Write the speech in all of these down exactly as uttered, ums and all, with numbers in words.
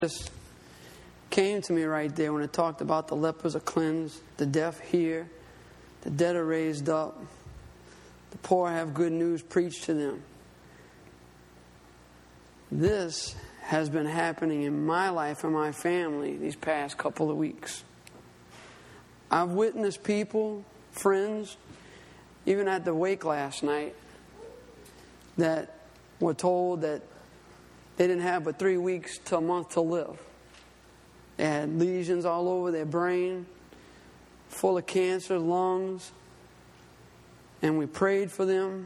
Just came to me right there when it talked about the lepers are cleansed, the deaf hear, the dead are raised up, the poor have good news preached to them. This has been happening in my life and my family these past couple of weeks. I've witnessed people, friends, even at the wake last night, that were told that they didn't have but three weeks to a month to live. They had lesions all over their brain, full of cancer, lungs. And we prayed for them.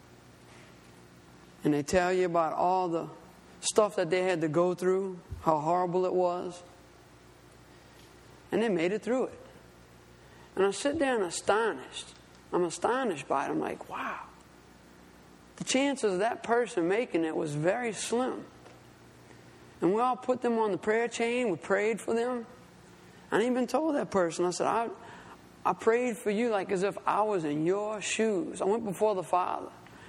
And they tell you about all the stuff that they had to go through, how horrible it was. And they made it through it. And I sit there and astonished. I'm astonished by it. I'm like, wow. The chances of that person making it was very slim. And we all put them on the prayer chain. We prayed for them. I ain't even told that person. I said, I, I prayed for you like as if I was in your shoes. I went before the Father.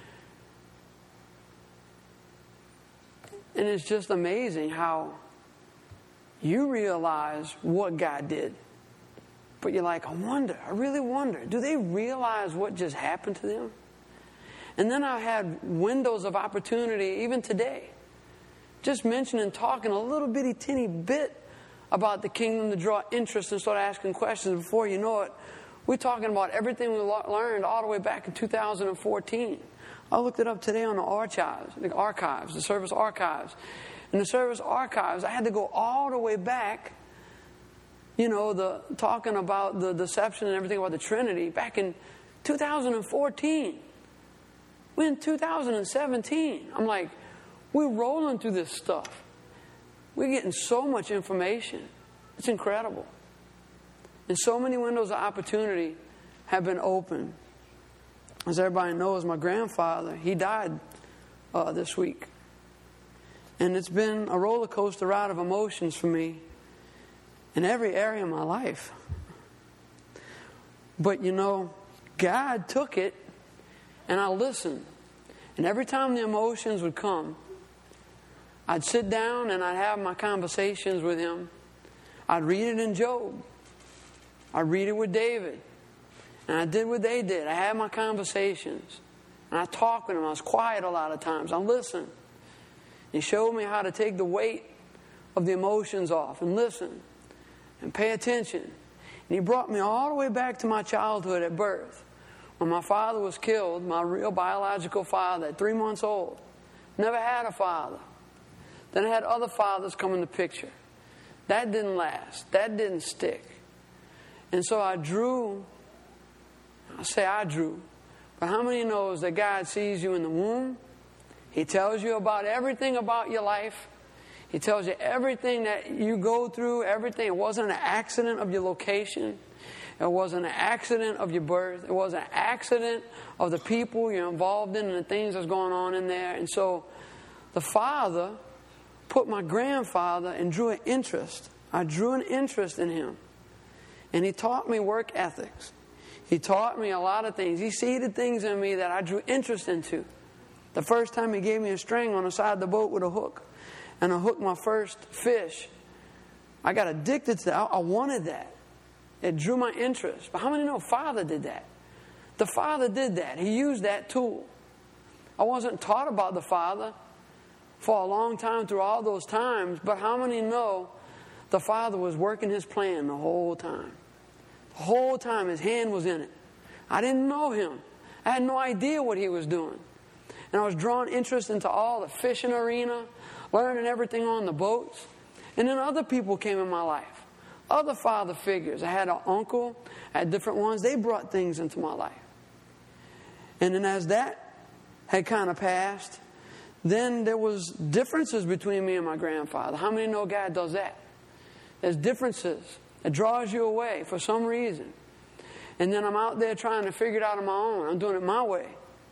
And it's just amazing how you realize what God did. But you're like, I wonder, I really wonder, do they realize what just happened to them? And then I had windows of opportunity, even today, just mentioning, talking a little bitty, teeny bit about the kingdom to draw interest and start asking questions. Before you know it, we're talking about everything we learned all the way back in two thousand fourteen. I looked it up today on the archives, the archives, the service archives. In the service archives, I had to go all the way back, you know, the talking about the deception and everything about the Trinity back in two thousand fourteen. We're in two thousand seventeen. I'm like, we're rolling through this stuff. We're getting so much information. It's incredible. And so many windows of opportunity have been opened. As everybody knows, my grandfather, he died uh, this week. And it's been a roller coaster ride of emotions for me in every area of my life. But you know, God took it and I listened. And every time the emotions would come, I'd sit down and I'd have my conversations with him. I'd read it in Job. I'd read it with David. And I did what they did. I had my conversations. And I talked with him. I was quiet a lot of times. I listened. He showed me how to take the weight of the emotions off and listen and pay attention. And he brought me all the way back to my childhood at birth. When my father was killed, my real biological father at three months old. Never had a father. Then I had other fathers come in the picture. That didn't last. That didn't stick. And so I drew, I say I drew, but how many knows that God sees you in the womb? He tells you about everything about your life. He tells you everything that you go through, everything. It wasn't an accident of your location. It wasn't an accident of your birth. It wasn't an accident of the people you're involved in and the things that's going on in there. And so the Father put my grandfather and drew an interest. I drew an interest in him. And he taught me work ethics. He taught me a lot of things. He seeded things in me that I drew interest into. The first time he gave me a string on the side of the boat with a hook. And I hooked my first fish. I got addicted to that. I wanted that. It drew my interest. But how many know Father did that? The Father did that. He used that tool. I wasn't taught about the Father for a long time through all those times. But how many know the Father was working his plan the whole time? The whole time his hand was in it. I didn't know him. I had no idea what he was doing. And I was drawing interest into all the fishing arena, learning everything on the boats. And then other people came in my life. Other father figures. I had an uncle. I had different ones. They brought things into my life. And then as that had kind of passed, then there was differences between me and my grandfather. How many know God does that? There's differences. It draws you away for some reason. And then I'm out there trying to figure it out on my own. I'm doing it my way.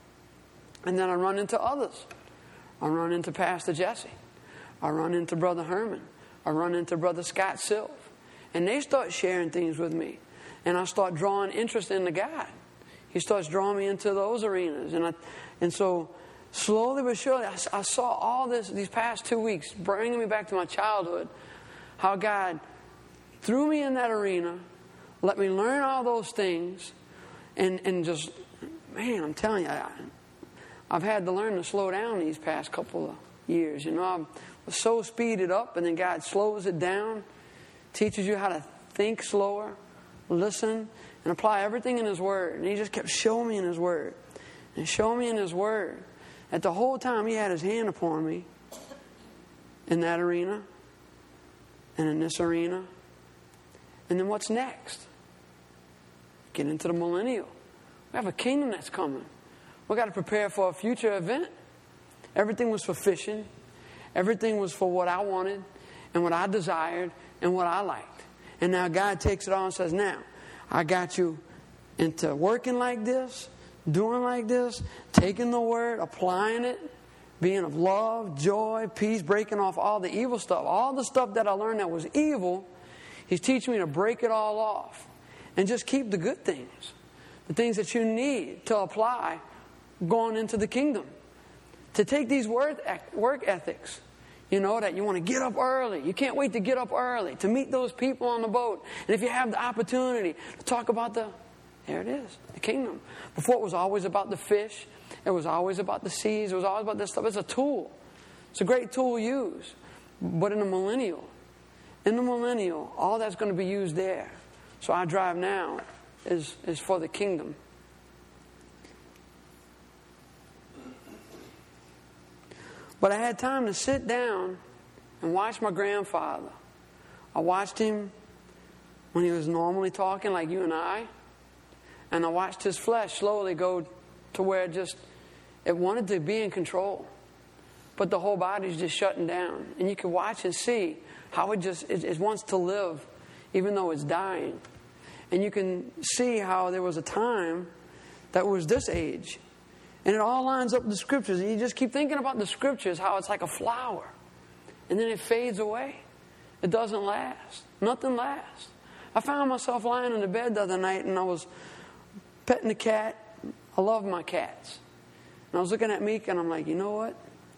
And then I run into others. I run into Pastor Jesse. I run into Brother Herman. I run into Brother Scott Silv. And they start sharing things with me. And I start drawing interest into God. He starts drawing me into those arenas. And I, and so slowly but surely, I, I saw all this these past two weeks, bringing me back to my childhood, how God threw me in that arena, let me learn all those things, and, and just, man, I'm telling you, I, I've had to learn to slow down these past couple of years. You know, I was so speeded up, and then God slows it down, teaches you how to think slower, listen, and apply everything in His Word. And He just kept showing me in His Word, and showing me in His Word. At the whole time, He had His hand upon me in that arena, and in this arena. And then what's next? Get into the millennial. We have a kingdom that's coming. We've got to prepare for a future event. Everything was for fishing. Everything was for what I wanted and what I desired and what I liked. And now God takes it all and says, now, I got you into working like this, doing like this, taking the Word, applying it, being of love, joy, peace, breaking off all the evil stuff. All the stuff that I learned that was evil, He's teaching me to break it all off and just keep the good things, the things that you need to apply going into the kingdom. To take these work ethics, you know, that you want to get up early. You can't wait to get up early, to meet those people on the boat. And if you have the opportunity to talk about the, there it is, the kingdom. Before it was always about the fish. It was always about the seas. It was always about this stuff. It's a tool. It's a great tool to use. But in the millennial, in the millennial, all that's going to be used there. So our drive now is, is for the kingdom. But I had time to sit down and watch my grandfather. I watched him when he was normally talking like you and I. And I watched his flesh slowly go to where it just, it wanted to be in control. But the whole body's just shutting down. And you can watch and see how it just, it, it wants to live even though it's dying. And you can see how there was a time that was this age. And it all lines up with the Scriptures. And you just keep thinking about the Scriptures, how it's like a flower. And then it fades away. It doesn't last. Nothing lasts. I found myself lying in the bed the other night and I was petting the cat. I love my cats. And I was looking at Meek and I'm like, you know what?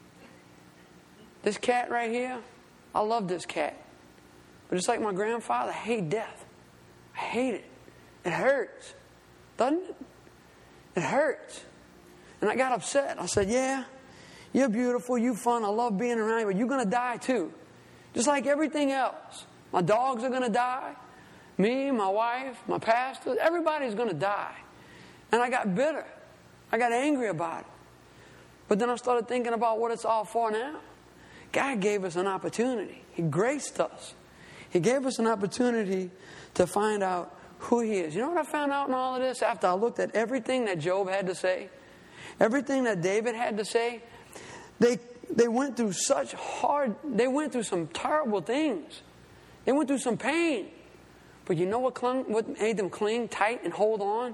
This cat right here, I love this cat. But it's like my grandfather, I hate death. I hate it. It hurts. Doesn't it? It hurts. And I got upset. I said, yeah, you're beautiful, you're fun, I love being around you, but you're going to die too. Just like everything else. My dogs are going to die. Me, my wife, my pastor, everybody's going to die. And I got bitter. I got angry about it. But then I started thinking about what it's all for now. God gave us an opportunity. He graced us. He gave us an opportunity to find out who He is. You know what I found out in all of this? After I looked at everything that Job had to say, everything that David had to say, they they went through such hard, they went through some terrible things. They went through some pain. But you know what clung, what made them cling tight and hold on?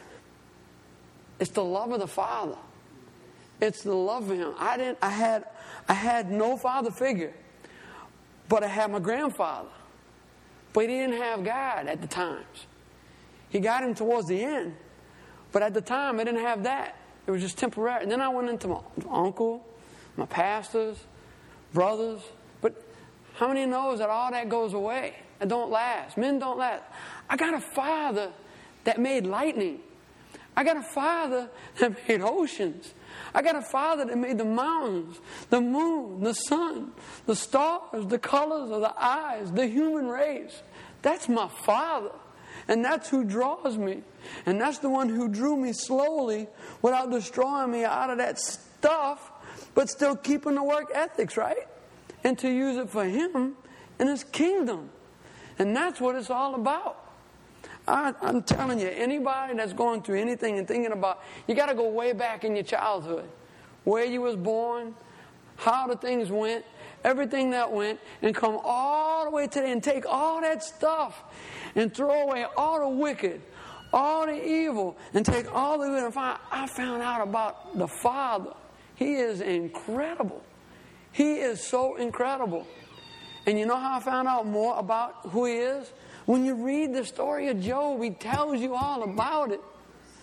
It's the love of the Father. It's the love of Him. I didn't I had I had no father figure. But I had my grandfather. But he didn't have God at the times. He got Him towards the end. But at the time I didn't have that. It was just temporary. And then I went into my uncle, my pastors, brothers. But how many knows that all that goes away? It don't last. Men don't last. I got a Father that made lightning. I got a Father that made oceans. I got a Father that made the mountains, the moon, the sun, the stars, the colors of the eyes, the human race. That's my Father. And that's who draws me. And that's the one who drew me slowly without destroying me out of that stuff, but still keeping the work ethics, right? And to use it for Him and His kingdom. And that's what it's all about. I, I'm telling you, anybody that's going through anything and thinking about, you got to go way back in your childhood. Where you was born, how the things went, everything that went, and come all the way today and take all that stuff and throw away all the wicked, all the evil, and take all the good and find, I found out about the Father. He is incredible. He is so incredible. And you know how I found out more about who He is? When you read the story of Job, he tells you all about it.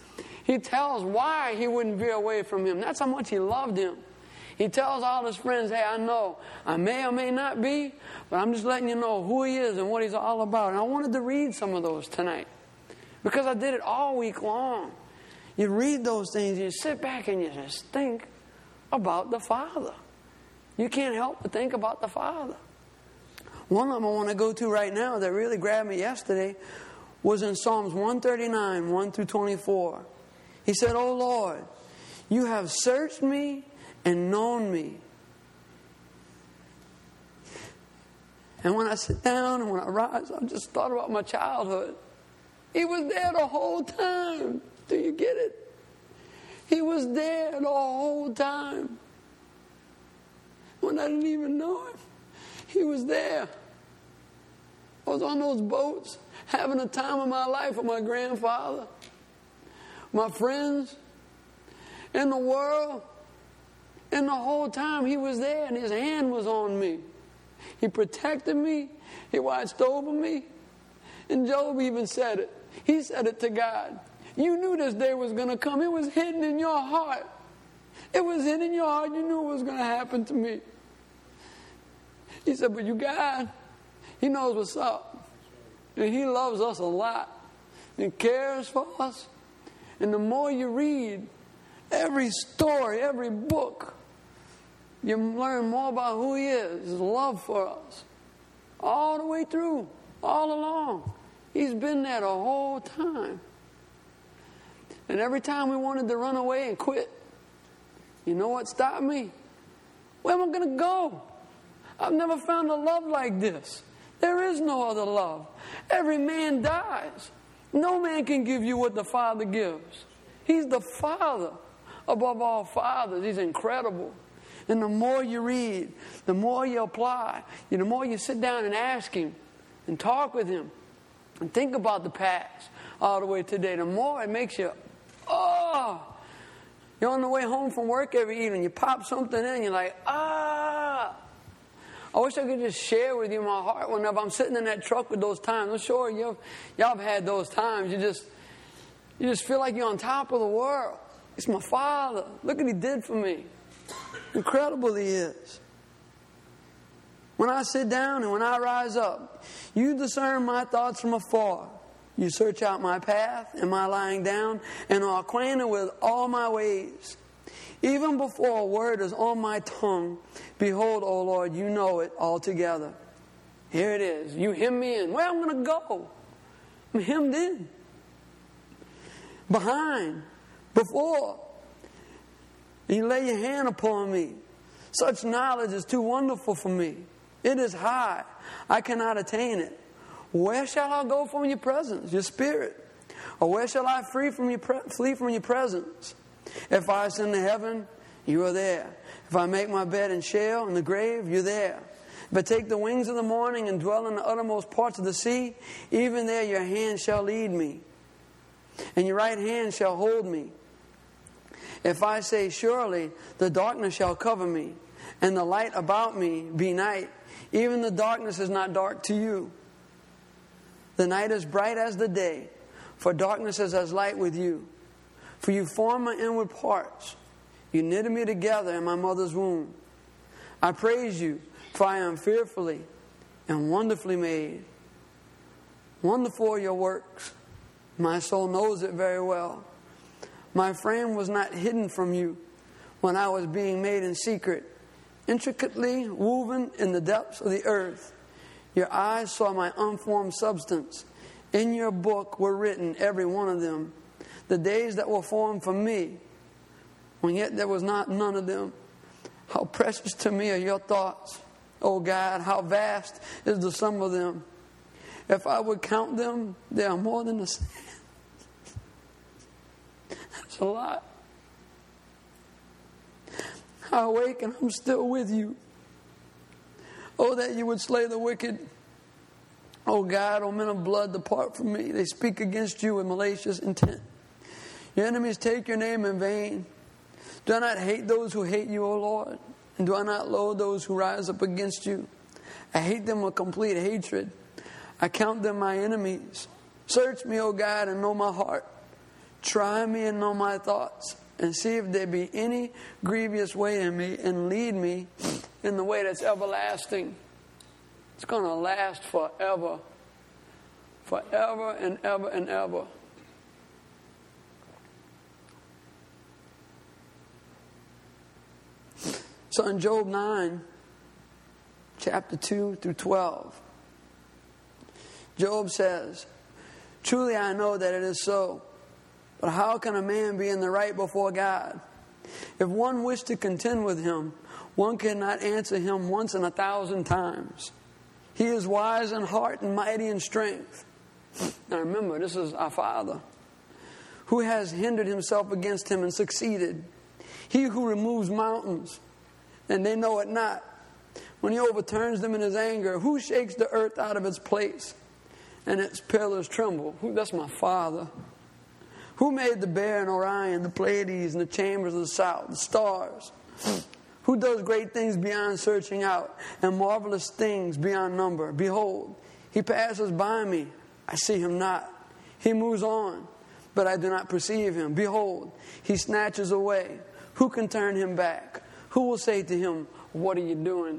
He tells why he wouldn't veer away from him. That's how much he loved him. He tells all his friends, hey, I know I may or may not be, but I'm just letting you know who he is and what he's all about. And I wanted to read some of those tonight because I did it all week long. You read those things, you sit back and you just think about the Father. You can't help but think about the Father. One of them I want to go to right now that really grabbed me yesterday was in Psalms one thirty-nine, one through twenty-four. He said, "O Lord, you have searched me and known me." And when I sit down and when I rise, I just thought about my childhood. He was there the whole time. Do you get it? He was there the whole time. When I didn't even know him, he was there. I was on those boats having a time of my life with my grandfather, my friends, in the world. And the whole time he was there and his hand was on me. He protected me. He watched over me. And Job even said it. He said it to God. You knew this day was going to come. It was hidden in your heart. It was hidden in your heart. You knew it was going to happen to me. He said, but you God, he knows what's up. And he loves us a lot. And cares for us. And the more you read every story, every book, you learn more about who he is, his love for us. All the way through, all along. He's been there the whole time. And every time we wanted to run away and quit, you know what stopped me? Where am I going to go? I've never found a love like this. There is no other love. Every man dies. No man can give you what the Father gives. He's the Father above all fathers. He's incredible. And the more you read, the more you apply, the more you sit down and ask him and talk with him and think about the past all the way today, the more it makes you, oh, you're on the way home from work every evening, you pop something in, you're like, ah. I wish I could just share with you my heart whenever I'm sitting in that truck with those times. I'm sure you've, y'all have had those times. You just, you just feel like you're on top of the world. It's my Father. Look what he did for me. Incredible he is. When I sit down and when I rise up, you discern my thoughts from afar. You search out my path and my lying down and are acquainted with all my ways. Even before a word is on my tongue, behold, O Lord, you know it altogether. Here it is. You hem me in. Where am I going to go? I'm hemmed in. Behind. Before. You lay your hand upon me. Such knowledge is too wonderful for me. It is high. I cannot attain it. Where shall I go from your presence, your spirit? Or where shall I flee from your, pre- flee from your presence? If I ascend to heaven, you are there. If I make my bed in Sheol, in the grave, you're there. If I take the wings of the morning and dwell in the uttermost parts of the sea, even there your hand shall lead me, and your right hand shall hold me. If I say, surely the darkness shall cover me, and the light about me be night, even the darkness is not dark to you. The night is bright as the day, for darkness is as light with you. For you formed my inward parts. You knitted me together in my mother's womb. I praise you, for I am fearfully and wonderfully made. Wonderful are your works. My soul knows it very well. My frame was not hidden from you when I was being made in secret, intricately woven in the depths of the earth. Your eyes saw my unformed substance. In your book were written, every one of them, the days that were formed for me, when yet there was not none of them. How precious to me are your thoughts, O God, how vast is the sum of them. If I would count them, they are more than the sand. That's a lot. I awake and I'm still with you. Oh, that you would slay the wicked. Oh God, O men of blood, depart from me. They speak against you with malicious intent. Your enemies take your name in vain. Do I not hate those who hate you, O Lord? And do I not loathe those who rise up against you? I hate them with complete hatred. I count them my enemies. Search me, O God, and know my heart. Try me and know my thoughts, and see if there be any grievous way in me, and lead me in the way that's everlasting. It's going to last forever. Forever and ever and ever. So in Job nine, chapter two through twelve, Job says, truly I know that it is so, but how can a man be in the right before God? If one wished to contend with him, one cannot answer him once in a thousand times. He is wise in heart and mighty in strength. Now remember, this is our Father, who has hindered himself against him and succeeded. He who removes mountains, and they know it not. When he overturns them in his anger, who shakes the earth out of its place, and its pillars tremble? Who, that's my Father. Who made the bear and Orion, the Pleiades, and the chambers of the south, the stars? Who does great things beyond searching out, and marvelous things beyond number? Behold, he passes by me, I see him not. He moves on, but I do not perceive him. Behold, he snatches away. Who can turn him back? Who will say to him, what are you doing?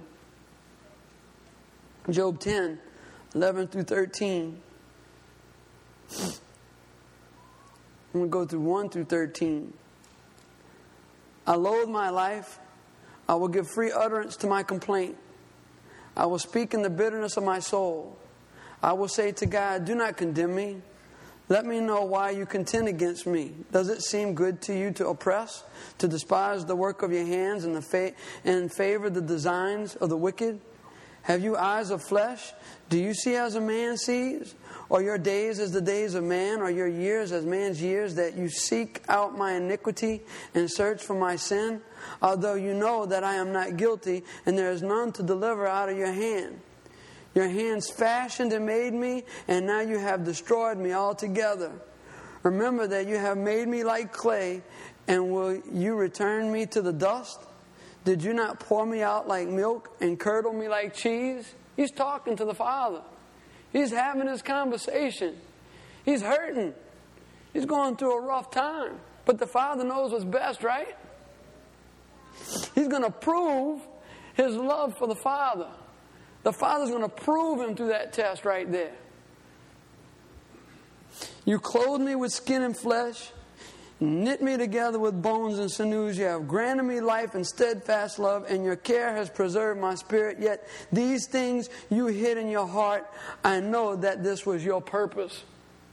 Job ten, eleven through thirteen. I'm going to go through one through thirteen. I loathe my life. I will give free utterance to my complaint. I will speak in the bitterness of my soul. I will say to God, do not condemn me. Let me know why you contend against me. Does it seem good to you to oppress, to despise the work of your hands and, the fa- and favor the designs of the wicked? Have you eyes of flesh? Do you see as a man sees? Or your days as the days of man? Or your years as man's years, that you seek out my iniquity and search for my sin? Although you know that I am not guilty, and there is none to deliver out of your hand. Your hands fashioned and made me, and now you have destroyed me altogether. Remember that you have made me like clay, and will you return me to the dust? Did you not pour me out like milk and curdle me like cheese? He's talking to the Father. He's having his conversation. He's hurting. He's going through a rough time. But the Father knows what's best, right? He's going to prove his love for the Father. The Father's going to prove him through that test right there. You clothe me with skin and flesh, knit me together with bones and sinews. You have granted me life and steadfast love, and your care has preserved my spirit. Yet these things you hid in your heart. I know that this was your purpose.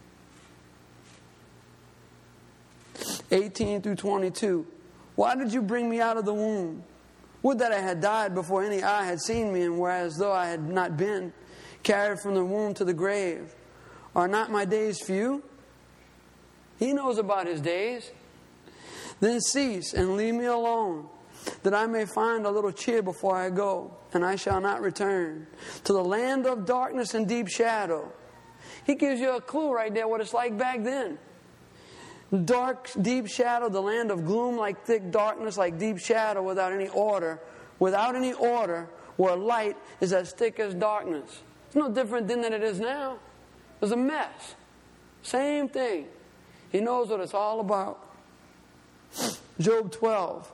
eighteen through twenty-two. Why did you bring me out of the womb? Would that I had died before any eye had seen me, and were as though I had not been carried from the womb to the grave. Are not my days few? He knows about his days. Then cease and leave me alone, that I may find a little cheer before I go, and I shall not return to the land of darkness and deep shadow. He gives you a clue right there what it's like back then. Dark, deep shadow, the land of gloom, like thick darkness, like deep shadow, without any order. Without any order, where light is as thick as darkness. It's no different then than it is now. There's a mess. Same thing. He knows what it's all about. Job twelve.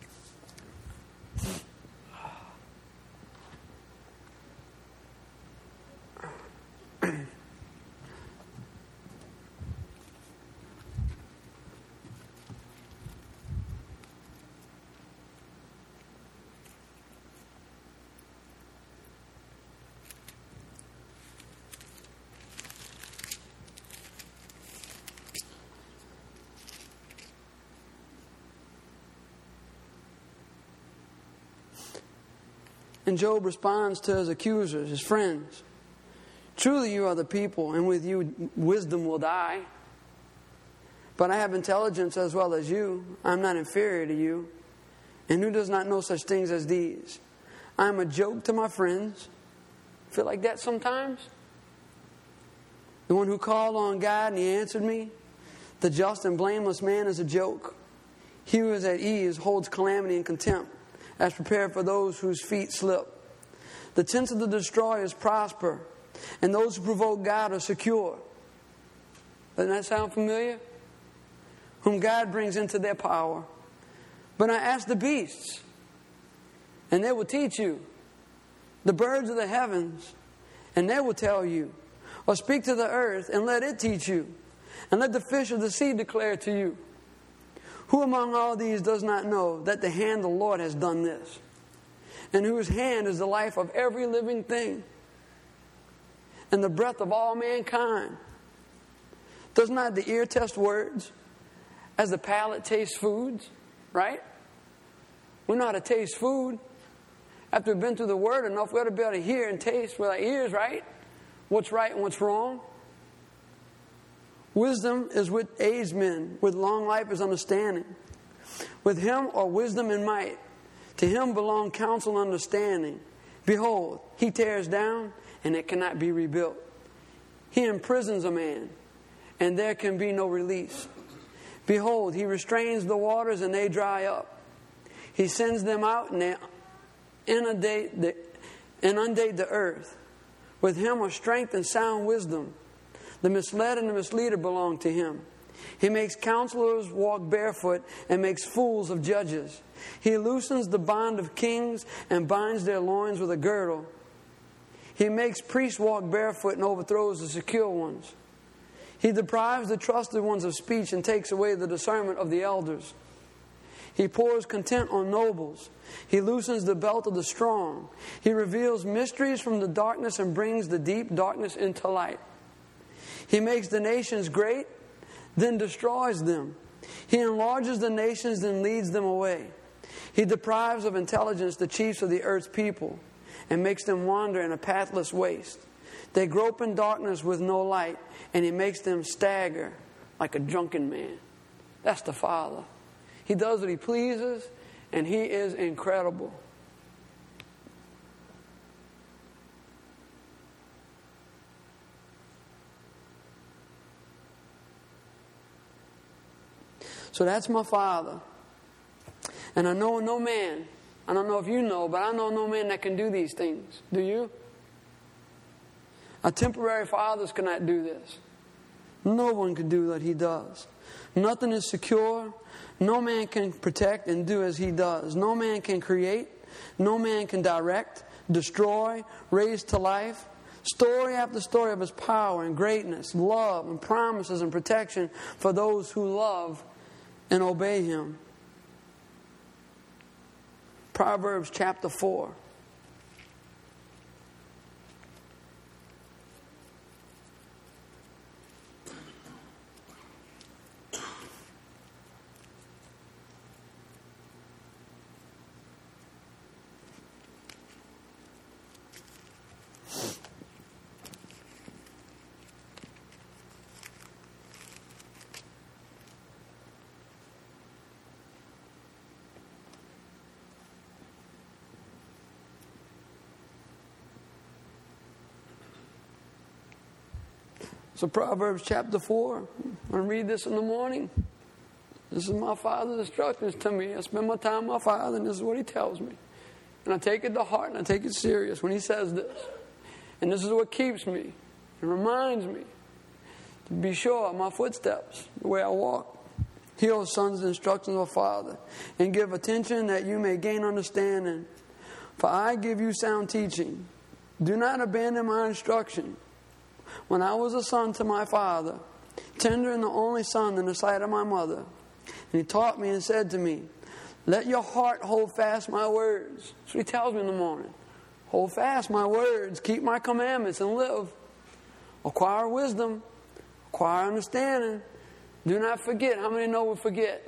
And Job responds to his accusers, his friends. Truly you are the people, and with you wisdom will die. But I have intelligence as well as you. I am not inferior to you. And who does not know such things as these? I am a joke to my friends. Feel like that sometimes? The one who called on God and he answered me. The just and blameless man is a joke. He who is at ease holds calamity and contempt, as prepared for those whose feet slip. The tents of the destroyers prosper, and those who provoke God are secure. Doesn't that sound familiar? whom God brings into their power. But I ask the beasts, and they will teach you. The birds of the heavens, and they will tell you. Or speak to the earth, and let it teach you. And let the fish of the sea declare to you. Who among all these does not know that the hand of the Lord has done this? And whose hand is the life of every living thing, and the breath of all mankind? Does not the ear test words, as the palate tastes foods? Right? We know how to taste food. After we've been through the Word enough, we ought to be able to hear and taste with our ears, right? What's right and what's wrong. Wisdom is with aged men, with long life is understanding. With him are wisdom and might. To him belong counsel and understanding. Behold, he tears down, and it cannot be rebuilt. He imprisons a man, and there can be no release. Behold, he restrains the waters, and they dry up. He sends them out, and they inundate the, inundate the earth. With him are strength and sound wisdom. The misled and the misleader belong to him. He makes counselors walk barefoot and makes fools of judges. He loosens the bond of kings and binds their loins with a girdle. He makes priests walk barefoot and overthrows the secure ones. He deprives the trusted ones of speech and takes away the discernment of the elders. He pours content on nobles. He loosens the belt of the strong. He reveals mysteries from the darkness and brings the deep darkness into light. He makes the nations great, then destroys them. He enlarges the nations, then leads them away. He deprives of intelligence the chiefs of the earth's people and makes them wander in a pathless waste. They grope in darkness with no light, and he makes them stagger like a drunken man. That's the Father. He does what he pleases, and he is incredible. So that's my Father. And I know no man, I don't know if you know, but I know no man that can do these things. Do you? Our temporary fathers cannot do this. No one can do what he does. Nothing is secure. No man can protect and do as he does. No man can create. No man can direct, destroy, raise to life. Story after story of his power and greatness, love and promises and protection for those who love and obey him. Proverbs chapter four. So Proverbs chapter four, I'm going to read this in the morning. This is my Father's instructions to me. I spend my time with my Father, and this is what he tells me. And I take it to heart, and I take it serious when he says this. And this is what keeps me. It reminds me to be sure of my footsteps, the way I walk. Hear, O sons, the instructions of a father, and give attention that you may gain understanding. For I give you sound teaching. Do not abandon my instruction. When I was a son to my father, tender and the only son in the sight of my mother, and he taught me and said to me, let your heart hold fast my words. That's what he tells me in the morning. Hold fast my words, keep my commandments and live. Acquire wisdom, acquire understanding. Do not forget. How many know we forget?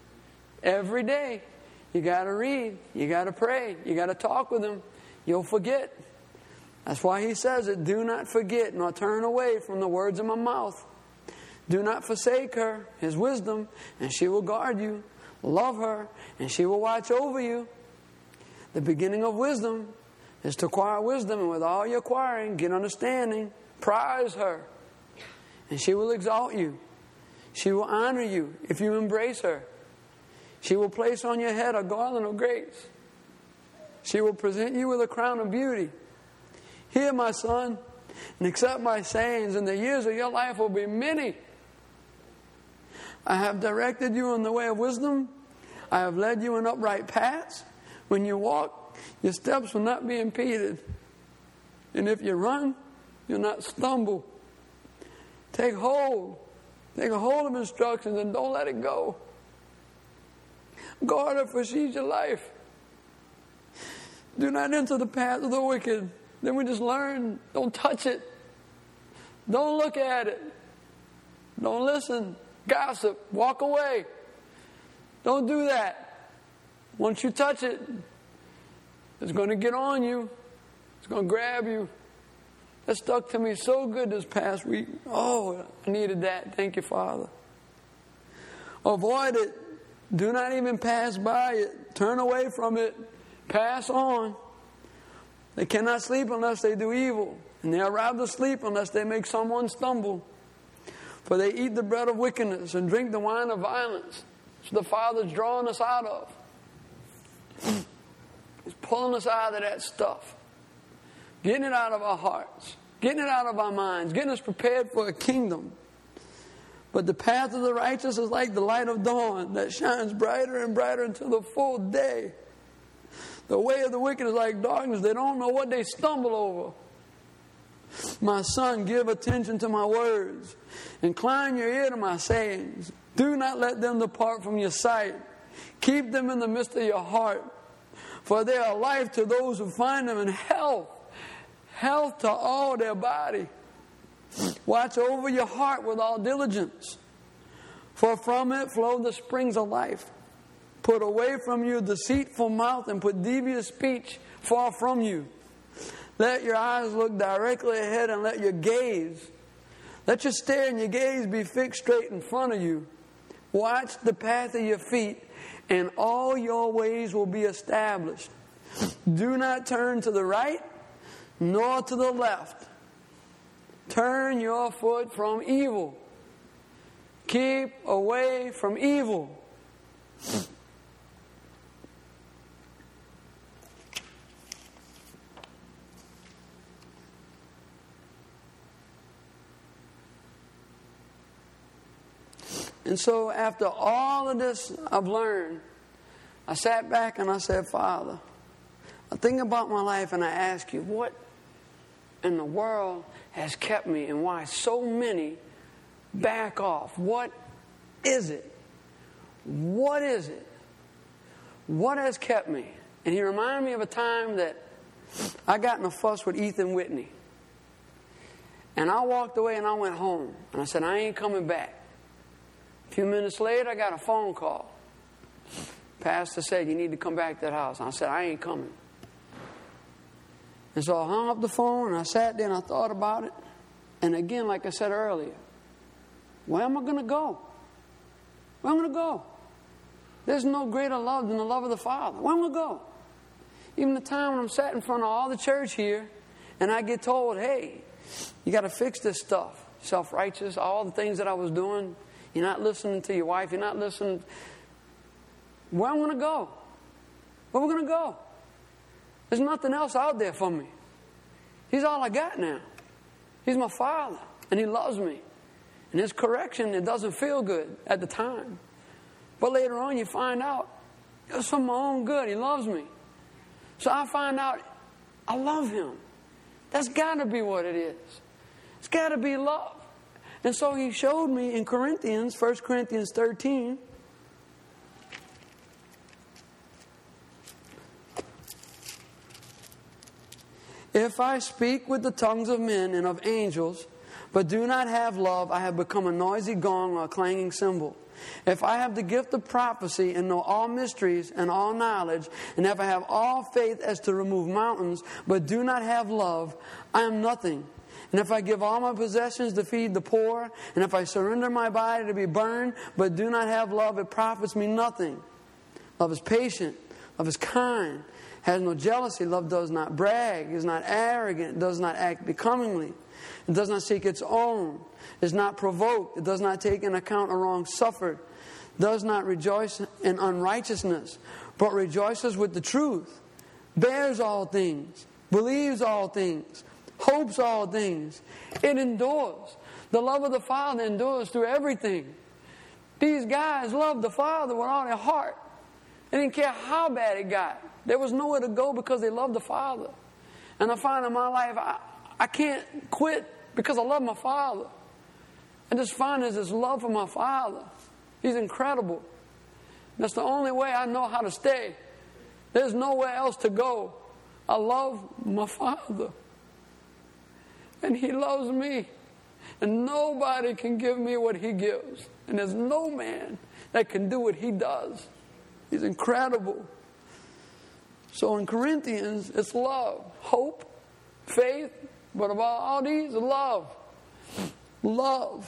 Every day, you got to read, you got to pray, you got to talk with him. You'll forget. That's why he says it, do not forget nor turn away from the words of my mouth. Do not forsake her, his wisdom, and she will guard you. Love her, and she will watch over you. The beginning of wisdom is to acquire wisdom, and with all your acquiring, get understanding. Prize her, and she will exalt you. She will honor you if you embrace her. She will place on your head a garland of grace. She will present you with a crown of beauty. Hear, my son, and accept my sayings, and the years of your life will be many. I have directed you in the way of wisdom. I have led you in upright paths. When you walk, your steps will not be impeded. And if you run, you'll not stumble. Take hold. Take a hold of instructions and don't let it go. Guard it, for she's your life. Do not enter the path of the wicked. Then we just learn. Don't touch it. Don't look at it. Don't listen. Gossip. Walk away. Don't do that. Once you touch it, it's going to get on you. It's going to grab you. That stuck to me so good this past week. Oh, I needed that. Thank you, Father. Avoid it. Do not even pass by it. Turn away from it. Pass on. They cannot sleep unless they do evil, and they are robbed of sleep unless they make someone stumble. For they eat the bread of wickedness and drink the wine of violence. So the Father's drawing us out of. He's pulling us out of that stuff. Getting it out of our hearts. Getting it out of our minds. Getting us prepared for a kingdom. But the path of the righteous is like the light of dawn that shines brighter and brighter until the full day. The way of the wicked is like darkness. They don't know what they stumble over. My son, give attention to my words. Incline your ear to my sayings. Do not let them depart from your sight. Keep them in the midst of your heart. For they are life to those who find them, and health. Health to all their body. Watch over your heart with all diligence. For from it flow the springs of life. Put away from you deceitful mouth, and put devious speech far from you. Let your eyes look directly ahead, and let your gaze, let your stare and your gaze be fixed straight in front of you. Watch the path of your feet, and all your ways will be established. Do not turn to the right, nor to the left. Turn your foot from evil. Keep away from evil. And so after all of this I've learned, I sat back and I said, Father, I think about my life and I ask you, what in the world has kept me, and why so many back off? What is it? What is it? What has kept me? And he reminded me of a time that I got in a fuss with Ethan Whitney. And I walked away and I went home. And I said, I ain't coming back. A few minutes later, I got a phone call. Pastor said, you need to come back to that house. And I said, I ain't coming. And so I hung up the phone and I sat there and I thought about it. And again, like I said earlier, where am I going to go? Where am I going to go? There's no greater love than the love of the Father. Where am I going to go? Even the time when I'm sat in front of all the church here and I get told, hey, you got to fix this stuff. Self-righteous, all the things that I was doing. You're not listening to your wife. You're not listening. Where am I going to go? Where am I going to go? There's nothing else out there for me. He's all I got now. He's my Father, and He loves me. And His correction, it doesn't feel good at the time. But later on, you find out it's for my own good. He loves me. So I find out I love Him. That's got to be what it is. It's got to be love. And so He showed me in Corinthians, First Corinthians thirteen, if I speak with the tongues of men and of angels, but do not have love, I have become a noisy gong or a clanging cymbal. If I have the gift of prophecy and know all mysteries and all knowledge, and if I have all faith as to remove mountains, but do not have love, I am nothing. And if I give all my possessions to feed the poor, and if I surrender my body to be burned, but do not have love, it profits me nothing. Love is patient. Love is kind. Has no jealousy. Love does not brag. Is not arrogant. Does not act becomingly. It does not seek its own. Is not provoked. It does not take into account a wrong suffered. Does not rejoice in unrighteousness, but rejoices with the truth. Bears all things. Believes all things. Hopes all things. It endures. The love of the Father endures through everything. These guys loved the Father with all their heart. They didn't care how bad it got. There was nowhere to go because they loved the Father. And I find in my life, I, I can't quit because I love my Father. I just find there's this love for my Father. He's incredible. That's the only way I know how to stay. There's nowhere else to go. I love my Father. And He loves me. And nobody can give me what He gives. And there's no man that can do what He does. He's incredible. So in Corinthians, it's love, hope, faith, but above all these, love. Love.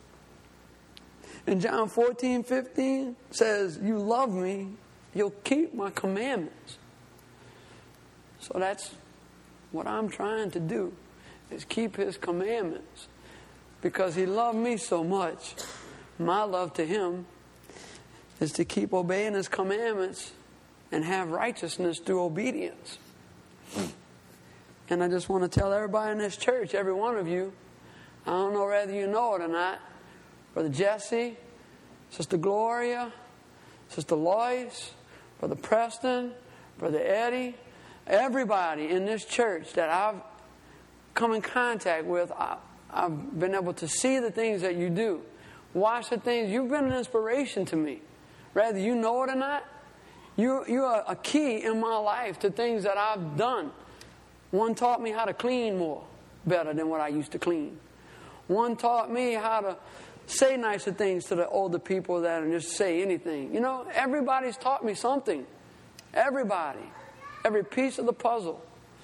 And John fourteen, fifteen says, you love me, you'll keep my commandments. So that's what I'm trying to do, is keep His commandments. Because He loved me so much, my love to Him is to keep obeying His commandments and have righteousness through obedience. And I just want to tell everybody in this church, every one of you, I don't know whether you know it or not, Brother Jesse, Sister Gloria, Sister Lois, Brother Preston, Brother Eddie, everybody in this church that I've come in contact with, I, I've been able to see the things that you do. Watch the things. You've been an inspiration to me. Whether you know it or not, you, you are a key in my life to things that I've done. One taught me how to clean more, better than what I used to clean. One taught me how to say nicer things to the older people than just say anything. You know, everybody's taught me something. Everybody. Every piece of the puzzle.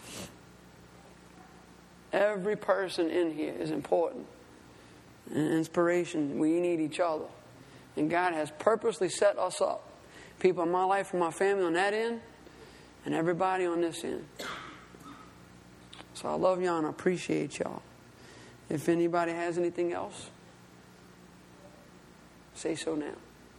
Every person in here is important. And inspiration, we need each other. And God has purposely set us up. People in my life and my family on that end, and everybody on this end. So I love y'all and I appreciate y'all. If anybody has anything else, say so now.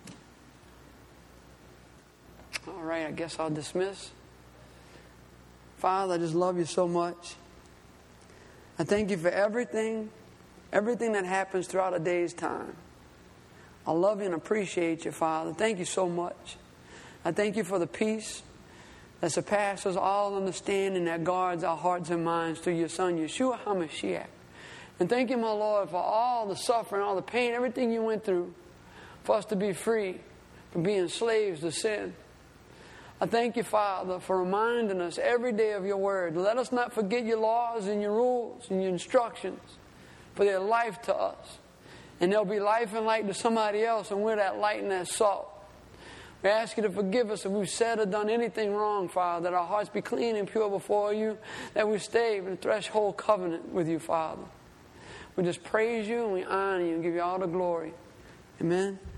All right, I guess I'll dismiss. Father, I just love you so much. I thank you for everything, everything that happens throughout a day's time. I love you and appreciate you, Father. Thank you so much. I thank you for the peace that surpasses all understanding that guards our hearts and minds through your Son, Yeshua HaMashiach. And thank you, my Lord, for all the suffering, all the pain, everything you went through for us to be free from being slaves to sin. I thank you, Father, for reminding us every day of your word. Let us not forget your laws and your rules and your instructions, for they're life to us. And they'll be life and light to somebody else, and we're that light and that salt. We ask you to forgive us if we've said or done anything wrong, Father, that our hearts be clean and pure before you, that we stay in threshold covenant with you, Father. We just praise you and we honor you and give you all the glory. Amen.